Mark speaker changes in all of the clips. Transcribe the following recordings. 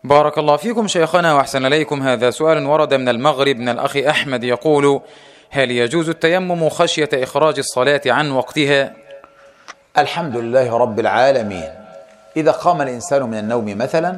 Speaker 1: بارك الله فيكم شيخنا وأحسن إليكم. هذا سؤال ورد من المغرب من الأخ أحمد يقول: هل يجوز التيمم خشية إخراج الصلاة عن وقتها؟
Speaker 2: الحمد لله رب العالمين. إذا قام الإنسان من النوم مثلا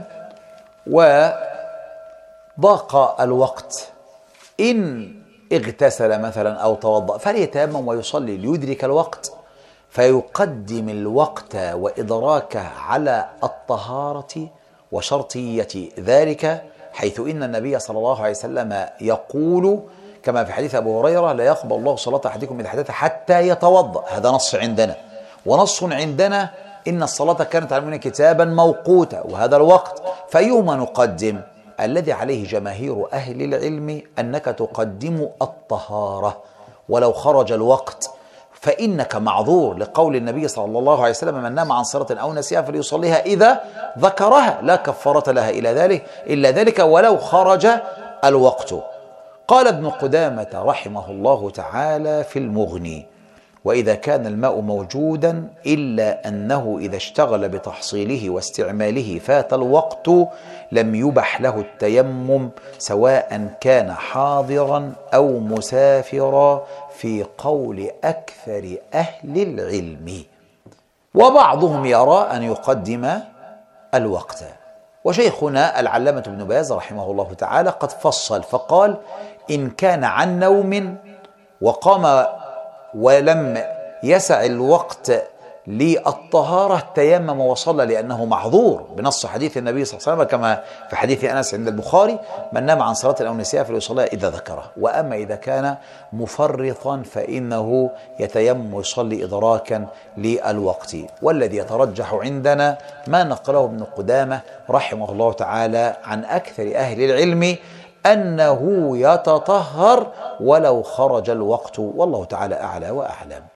Speaker 2: وضاق الوقت، إن اغتسل مثلا أو توضأ فليتيمم ويصلي ليدرك الوقت، فيقدم الوقت وإدراكه على الطهارة وشرطية ذلك، حيث إن النبي صلى الله عليه وسلم يقول كما في حديث أبو هريرة: لا يقبل الله صلاة أحدكم إذا حدث حتى يتوضأ. هذا نص عندنا، ونص عندنا إن الصلاة كانت على المؤمنين كتابا موقوتا، وهذا الوقت. فأيهما نقدم؟ الذي عليه جماهير أهل العلم أنك تقدم الطهارة ولو خرج الوقت، فإنك معذور لقول النبي صلى الله عليه وسلم: من نام عن صلاة أو نسيها فليصليها إذا ذكرها، لا كفارة لها إلا ذلك ولو خرج الوقت. قال ابن قدامة رحمه الله تعالى في المغني: وإذا كان الماء موجودا إلا أنه إذا اشتغل بتحصيله واستعماله فات الوقت لم يبح له التيمم، سواء كان حاضرا أو مسافرا، في قول أكثر أهل العلم. وبعضهم يرى أن يقدم الوقت. وشيخنا العلامة ابن باز رحمه الله تعالى قد فصل فقال: إن كان عن نوم وقام ولم يسع الوقت للطهارة تيمم وصلى، لأنه معذور بنص حديث النبي صلى الله عليه وسلم كما في حديث أنس عند البخاري: من نام عن صلاة أو نسيها فليصليها إذا ذكره. وأما إذا كان مفرطا فإنه يتيمم ويصلي إدراكا للوقت. والذي يترجح عندنا ما نقله ابن قدامة رحمه الله تعالى عن أكثر أهل العلم أنه يتطهر ولو خرج الوقت، والله تعالى أعلى وأعلم.